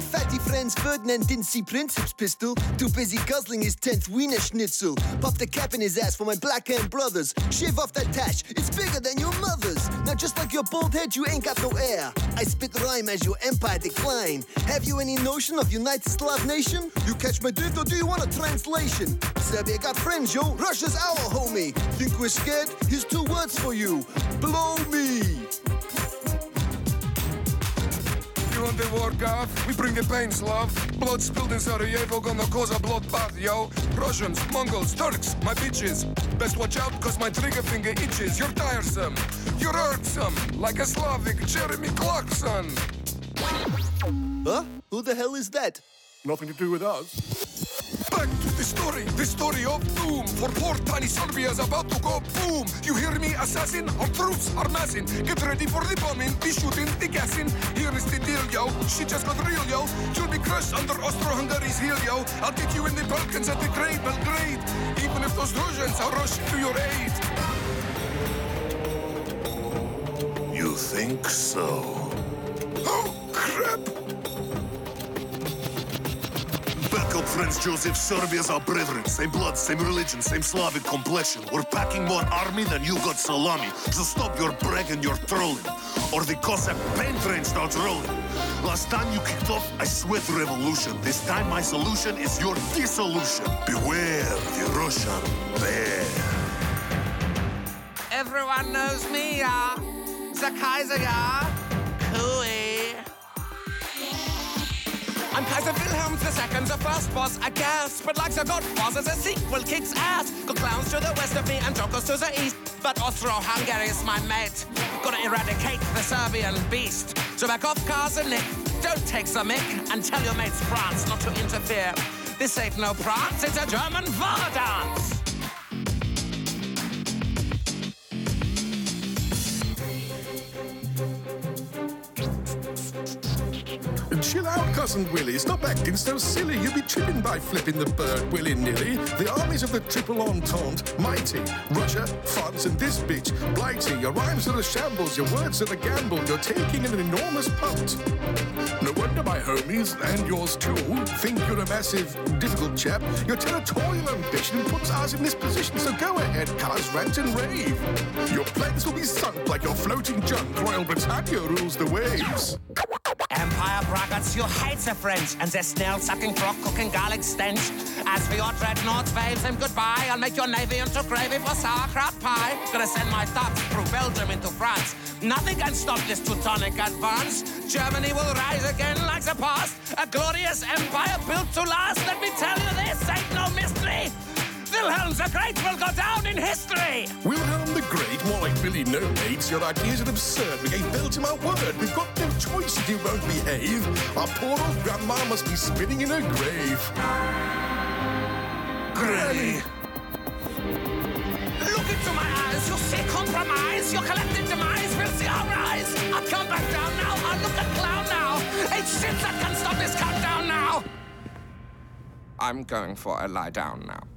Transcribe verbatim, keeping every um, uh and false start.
fatty Franz Ferdinand didn't see Prinzip's pistol. Too busy guzzling his tenth Wiener Schnitzel. Pop the cap in his ass for my black hand brothers. Shave off that tash, it's bigger than your mother's. Now just like your bald head, you ain't got no air. I spit rhyme as your empire decline. Have you any notion of United Slav Nation? You catch my drift or do you want a translation? Serbia got friends, yo, Russia's our homie. Think we're scared? Here's two words for you. Blow me. You want the war, Gav? We bring the pains, love. Blood spilled in Sarajevo, gonna cause a bloodbath, yo. Russians, Mongols, Turks, my bitches. Best watch out, cause my trigger finger itches. You're tiresome, you're irksome, like a Slavic Jeremy Clarkson. Huh? Who the hell is that? Nothing to do with us. Back to the story, the story of doom. For poor tiny Serbia's about to go boom. You hear me, assassin? Our troops are massing. Get ready for the bombing, the shooting, the gassing. Here is the deal, yo. She just got real, yo. You'll be crushed under Austro-Hungary's heel, yo. I'll get you in the Balkans at the Great Belgrade. Even if those Russians are rushing to your aid. You think so? Oh, crap! Back up, Franz Joseph. Serbia's our brethren. Same blood, same religion, same Slavic complexion. We're packing more army than you got salami. So stop your bragging, your trolling, or the Cossack paint train starts rolling. Last time you kicked off, I sweat revolution. This time my solution is your dissolution. Beware the Russian bear. Everyone knows me, yeah. The Kaiser, yeah. Cooey. I'm Kaiser Wilhelm the Second, the first boss, I guess. But like the Godfather, the sequel kicks ass. Got clowns to the west of me and jokers to the east. But Austro-Hungary is my mate. Gonna eradicate the Serbian beast. So back off, cars and Nick. Don't take the mick and tell your mates France not to interfere. This ain't no prance, it's a German war dance. Chill out, cousin Willie. Stop acting so silly. You'll be tripping by flipping the bird willy-nilly. The armies of the Triple Entente, mighty. Russia, France, and this bitch, blighty. Your rhymes are a shambles, your words are a gamble. You're taking an enormous punt. No wonder my homies, and yours too, think you're a massive, difficult chap. Your territorial ambition puts us in this position, so go ahead, cuz, rant and rave. Your plans will be sunk like your floating junk. Royal Britannia rules the waves. Empire braggarts, you hate the French and their snail-sucking, frog-cooking garlic stench. As for your dreadnoughts, wave them goodbye. I'll make your navy into gravy for sauerkraut pie. Gonna send my thoughts through Belgium into France. Nothing can stop this Teutonic advance. Germany will rise again like the past. A glorious empire built to last. Let me tell you this, ain't no mystery. Wilhelm the Great will go down in history! Wilhelm the Great? More like Billy No Mates. Your ideas are absurd. We gave Belgium our word. We've got no choice if you won't behave. Our poor old grandma must be spinning in her grave. Granny! Look into my eyes, you see compromise. Your collective demise will see our rise. I'll come back down now, I'll look at clown now. Ain't shit that can stop this countdown now. I'm going for a lie down now.